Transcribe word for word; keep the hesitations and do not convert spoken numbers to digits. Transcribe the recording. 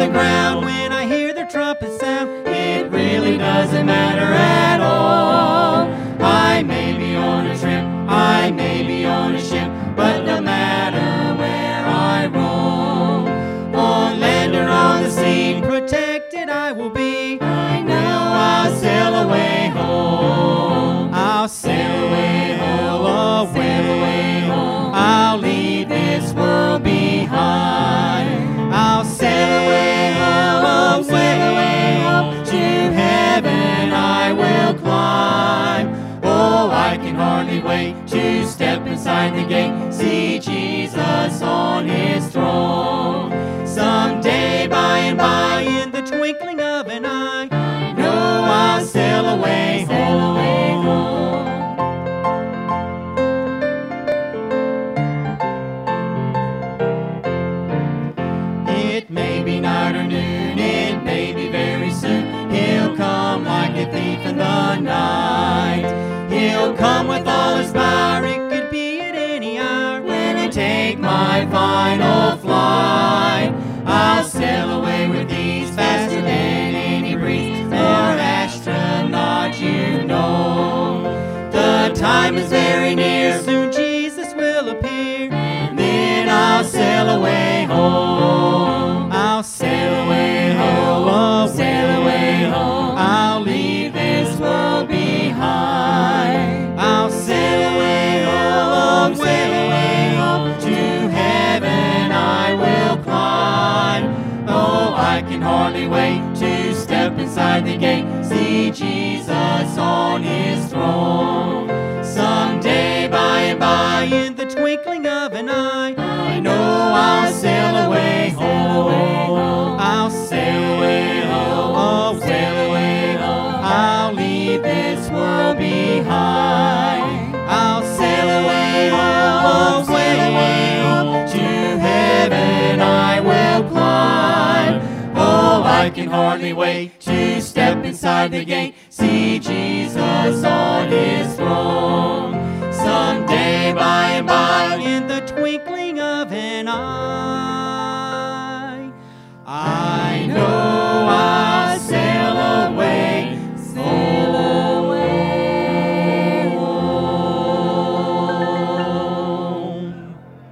the ground when I hear their trumpet sound. It really doesn't matter at all. I may be on a trip, I may be on a ship, but no matter where I roam, on land or on the sea, protected I will be. I know I'll sail away home. I'll sail away home, sail away home. I'll leave this world behind. I'll sail away home, sail away home. To heaven I will climb. Oh, I can hardly wait to step inside the gate, see Jesus on his throne. Someday, by and by, in the twinkling of an eye, I know I'll sail away home. It may be night or noon, it may be very soon. He'll come like a thief in the night. He'll come with all his power, it could be at any hour. When I take my final flight, I'll sail away with ease, faster than any breeze. For astronaut, you know, the time is very near, soon Jesus will appear. And then I'll sail away home. I'll sail away home, sail away home. I'll leave this world behind. I'll sail away home, sail away home. To heaven I will climb. Oh, I can hardly wait to step inside the gate, see Jesus on his throne. Someday, by and by, in the twinkling of an eye, I know I'll sail away home. I'll sail away home, sail away home. I'll leave this world behind. I'll sail away home, sail away home. To heaven I will climb. Oh, I can hardly wait to step inside the gate, see Jesus on his throne. Someday, by and by, in the twinkling of an eye, I know